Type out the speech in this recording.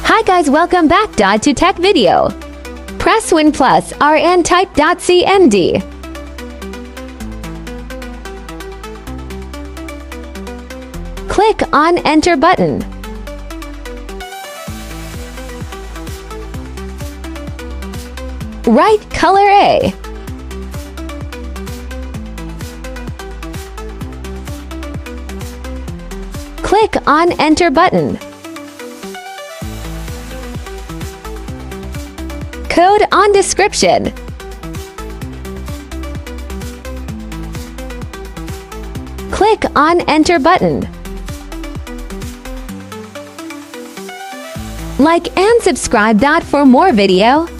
Hi guys, welcome back to Tech Video. Press Win Plus R and type.cmd. Click on Enter button. Write color A. Click on Enter button. Code on description. Click on Enter button. Like and subscribe for more video.